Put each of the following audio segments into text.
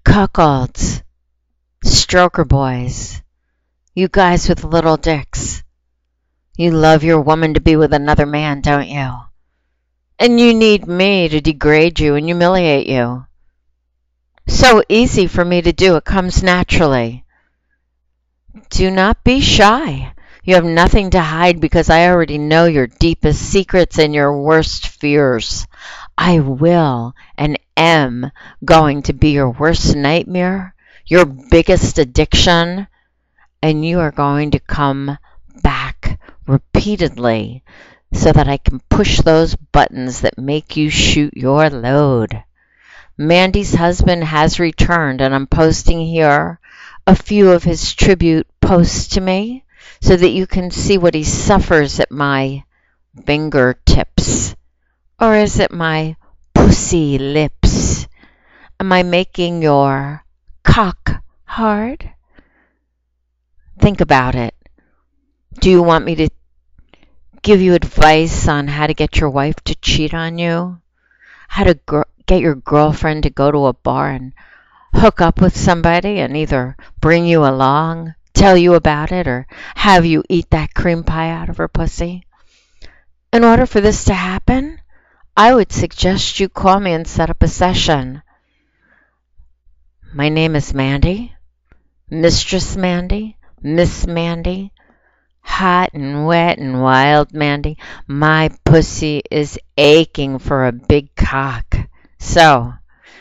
cuckolds, stroker boys, you guys with little dicks. You love your woman to be with another man, don't you? And you need me to degrade you and humiliate you. So easy for me to do, it comes naturally. Do not be shy. You have nothing to hide because I already know your deepest secrets and your worst fears. I will and am going to be your worst nightmare, your biggest addiction, and you are going to come back repeatedly so that I can push those buttons that make you shoot your load. Mandy's husband has returned, and I'm posting here a few of his tribute posts to me so that you can see what he suffers at my fingertips. Or is it my pussy lips? Am I making your cock hard? Think about it. Do you want me to give you advice on how to get your wife to cheat on you? How to get your girlfriend to go to a bar and hook up with somebody and either bring you along, tell you about it, or have you eat that cream pie out of her pussy? In order for this to happen, I would suggest you call me and set up a session. My name is Mandy, Mistress Mandy, Miss Mandy, hot and wet and wild Mandy. My pussy is aching for a big cock. So,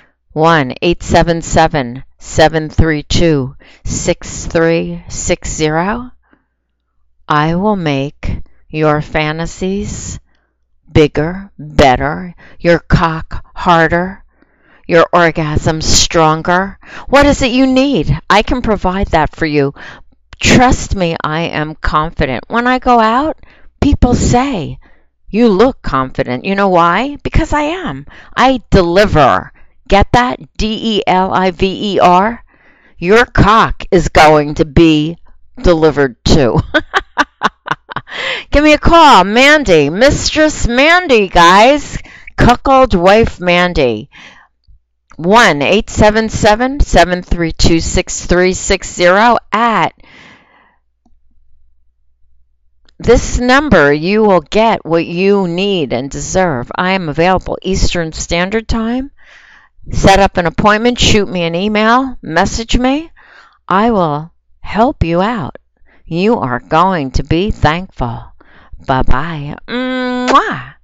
1-877-732-6360. I will make your fantasies bigger, better, your cock harder, your orgasm stronger. What is it you need? I can provide that for you. Trust me, I am confident. When I go out, people say, you look confident. You know why? Because I am. I deliver. Get that? DELIVER. Your cock is going to be delivered too. Give me a call, Mandy, Mistress Mandy, guys. Cuckold wife Mandy. 1-877-732-6360 at this number. You will get what you need and deserve. I am available Eastern Standard Time. Set up an appointment, shoot me an email, message me. I will help you out. You are going to be thankful. Bye-bye. Mwah.